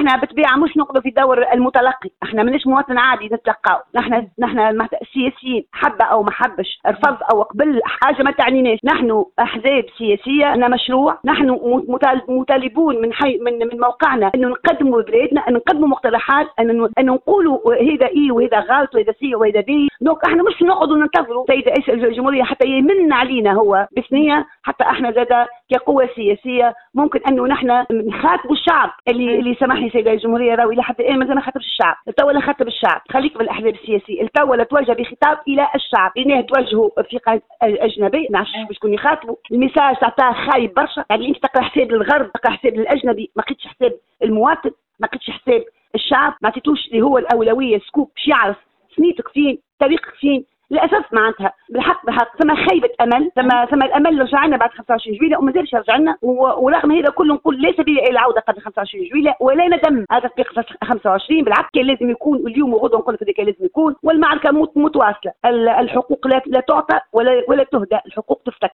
احنا بالطبيعه مش نقضوا في دور المتلقي، احنا مانيش مواطن عادي نتلقاو، نحن السياسيين حب او ما حبش، رفض او قبل، حاجه ما تعنيناش. نحن احزاب سياسيه، لنا مشروع، نحن مطالبون من موقعنا انه نقدموا بلادنا، ان نقدموا مقترحات، ان نقولوا هذا ايه وهذا غلط وهذا سيء وهذا بي. دونك احنا مش نقعدوا ننتظروا سيد رئيس الجمهوريه حتى يمن علينا هو بثنيه، حتى احنا زاده كقوه سياسيه ممكن انه نحن نخاطبوا الشعب اللي سمح لي سيد رئيس الجمهوريه راوي لحد الان مازال ما خاطبش الشعب. التو لا خاطب الشعب، خليك بالاحزاب السياسيه، التو لا توجه بخطاب الى الشعب، لانه توجهوا في قاعده اجنبي، ما نعرفش شكون يخاطبوا. الميساج تاعته خايب برشا، يعني انت تقرا حساب للغرب، تقرا حساب للاجنبي، ما لقيتش حساب المواطن، ما لقيتش حساب الشعب، ما عطيتوش اللي هو الاولويه سكوب باش يعرف سنيتك فين، طريقك فين. للاسف معناتها بالحق ثم خيبه امل، ثم الامل رجع لنا بعد 25 جويلية ومازالش رجع لنا، ورغم هذا كله نقول لا سبيل الى العوده قبل 25 جويلية، ولا ندم هذا تطبيق 25. بالعكس كان لازم يكون، اليوم وغدا نقول لك كان لازم يكون، والمعركه متواصله. الحقوق لا تعطى ولا تهدى، الحقوق تفتك.